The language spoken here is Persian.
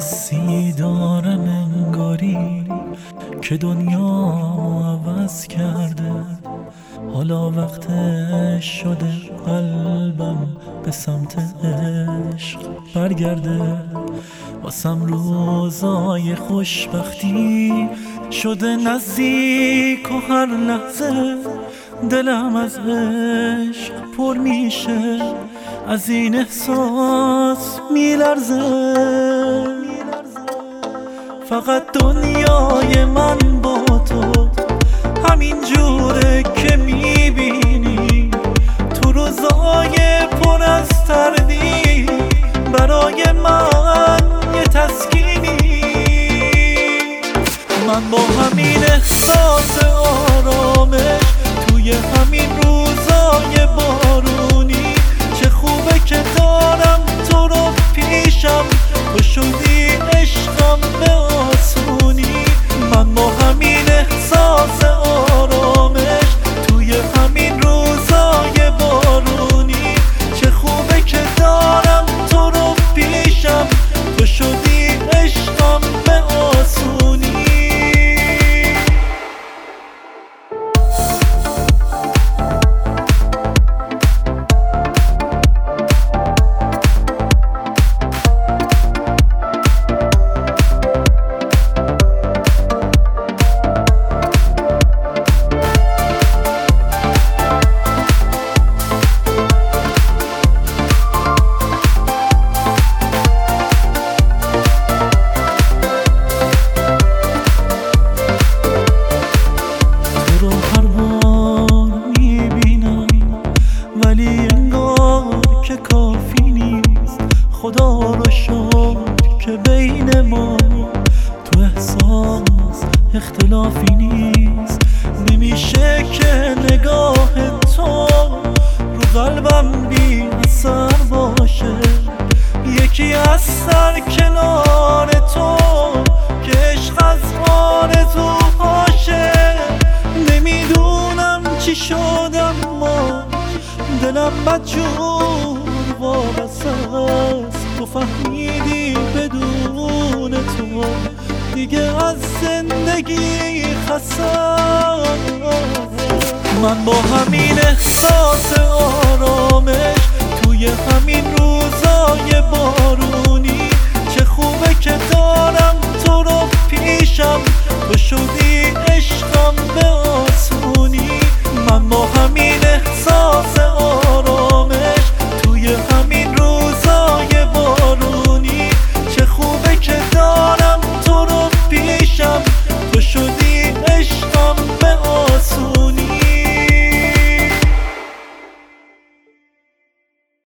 حسی دارم انگاری که دنیا عوض کرده. حالا وقتش شده قلبم به سمت عشق برگرده. واسم روزای خوشبختی شده نزدیک و هر لحظه دلم از عشق پر میشه، از این احساس میلرزه. فقط دنیای من با تو همین جوره که میبینی، تو روزای پر از تردید برای من یه تسکینی. من با همین احساس آرامش توی همین روزای بارونی، چه خوبه که دارم تو رو پیشم، تو شدی عشقم به آسونی. من با همین احساس آرامش توی همین روزای بارونی، چه خوبه که دارم تو رو پیشم، تو شدی عشقم به آسونی. کافی نیست، خدا رو شکر که بین ما تو احساس اختلافی نیست. نمیشه که نگاه تو رو قلبم بی اثر باشه، یکی از سر کنار تو که عشق از آرزو هاشه. نمیدونم چی شدم ما، دلم بدجور وابسته است. تو فهمیدی بدون تو دیگه از زندگی خستم. من با همین احساس آرامش توی همین روزای بارونی،